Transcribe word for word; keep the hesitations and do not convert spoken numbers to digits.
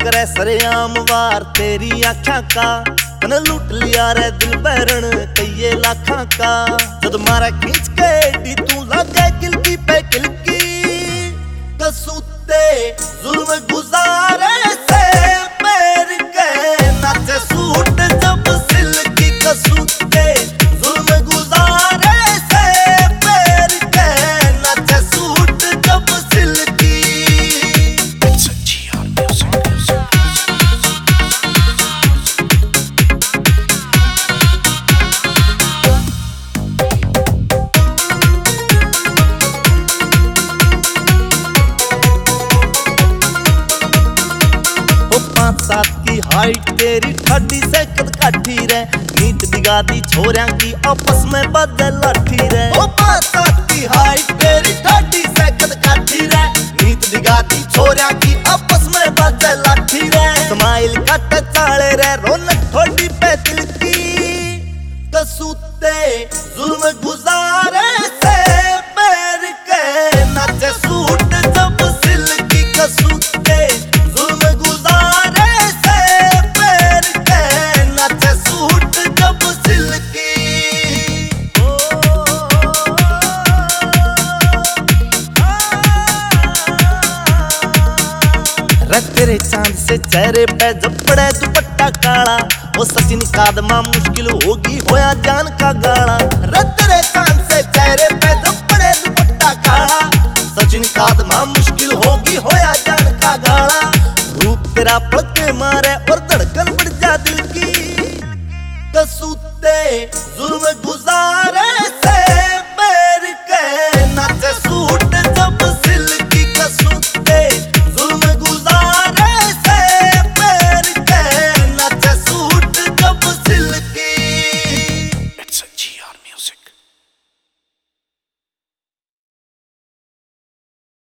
करे सरेआम वार तेरी आँखा का, तने लूट लिया रे दिल बैरन कई लाखा का। जद मारा खींच के डी तू लागे किलकी पे किलकी, कसूते जुल्म गुजारे से पैर के नाचे सूट जब सिल्की। कसूते जुल्म गुजारे से पैर के नाचे सूट जब सिल्की। सात की हाइट तेरी ठाडी से कद काठी रे, नीत दिगादी छोरियां की आपस में बाजे लाठी रे। ओ पांच सात की हाइट तेरी ठाडी से कद काठी रे, नीत दिगादी छोरियां की आपस में बाजे लाठी रे। स्माइल कट चाले रे रौनक थोड़ी पे दिल की, कसूते जुल्म गुजारे से पैर के नाचे सूट जब सिल्की। कसूते जुल्म गुजारे तेरे चांद से चेहरे पे जब पड़े दुपट्टा काला, वो सचिन कादमा मुश्किल होगी होया जान का गाला। तेरे चांद से चेहरे पे जब पड़े दुपट्टा काला, सचिन कादमा मुश्किल होगी होया जान का गाला। रूप तेरा